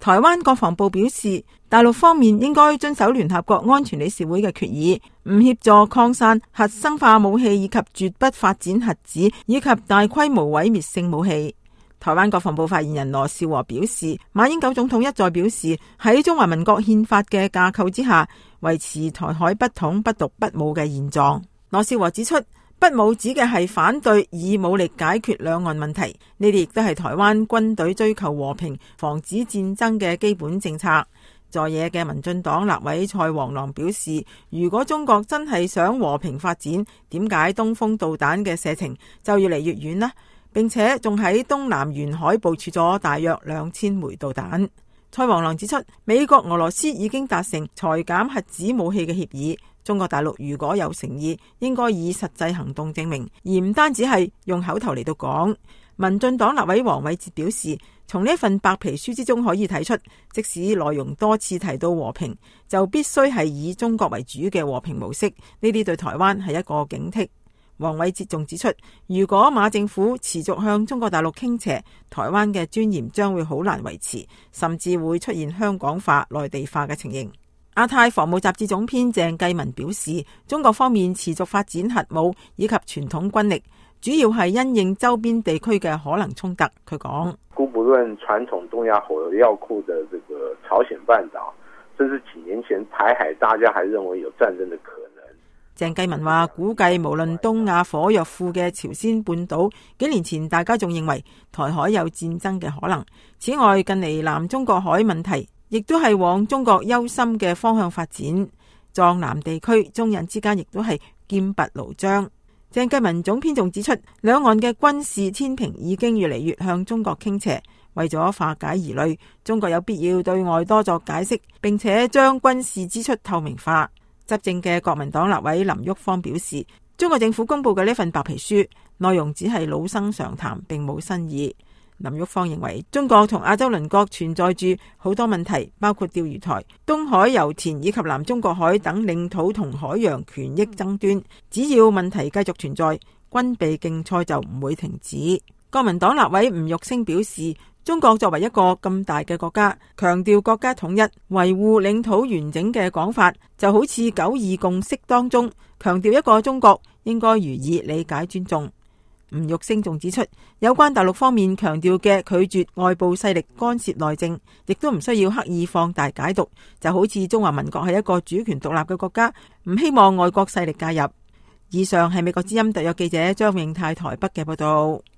台灣國防部表示，大陸方面應該遵守聯合國安全理事會嘅決議，唔協助擴散核生化武器以及絕不發展核子以及大規模毀滅性武器。台灣國防部發言人羅紹和表示，馬英九總統一再表示，喺中華民國憲法嘅架構之下，維持台海不統不獨不武嘅現狀。羅紹和指出，不武指嘅係反對以武力解決兩岸問題，呢啲亦都係台灣軍隊追求和平、防止戰爭嘅基本政策。在野嘅民進黨立委蔡黃郎表示，如果中國真係想和平發展，點解東風導彈嘅射程就越嚟越遠呢？並且仲喺東南沿海部署咗大約2000枚導彈。蔡黃郎指出，美國、俄羅斯已經達成裁減核子武器嘅協議，中國大陸如果有誠意，應該以實際行動證明，而唔單止係用口頭嚟到講。民進黨立委黃偉哲表示，從呢份白皮書之中可以睇出，即使內容多次提到和平，就必須係以中國為主嘅和平模式，呢啲對台灣係一個警惕。黃偉哲仲指出，如果馬政府持續向中國大陸傾斜，台灣嘅尊嚴將會好難維持，甚至會出現香港化、內地化嘅情形。亞太防務雜誌總編鄭繼文表示，中國方面持續發展核武以及傳統軍力，主要係因應周邊地區嘅可能衝突。佢講， 姑不論傳統東亞火藥庫的這個朝鮮半島，甚至幾年前台海大家還認為有戰爭的可能。 鄭繼文話，估計無論東亞火藥庫嘅朝鮮半島，幾年前大家仲認為台海有戰爭嘅可能。此外，近嚟南中國海問題亦都係往中國憂心嘅方向發展，藏南地區中印之間亦都係劍拔弩張。鄭繼文總編仲指出，兩岸嘅軍事天平已經越嚟越向中國傾斜，為咗化解疑慮，中國有必要對外多作解釋，並且將軍事支出透明化。執政嘅國民黨立委林旭芳表示，中國政府公布嘅呢份白皮書內容只係老生常談，並冇新意。林旭芳認為，中國同亞洲鄰國存在住好多問題，包括釣魚台、東海油田以及南中國海等領土同海洋權益爭端。只要問題繼續存在，軍備競賽就唔會停止。國民黨立委吳玉星表示，中國作為一個咁大嘅國家，強調國家統一、維護領土完整嘅講法，就好似九二共識當中強調一個中國應該予以理解尊重。吳玉星仲指出，有關大陸方面強調嘅拒絕外部勢力干涉內政，亦都唔需要刻意放大解讀，就好似中華民國係一個主權獨立嘅國家，唔希望外國勢力介入。以上係美國之音特約記者張永泰台北嘅報道。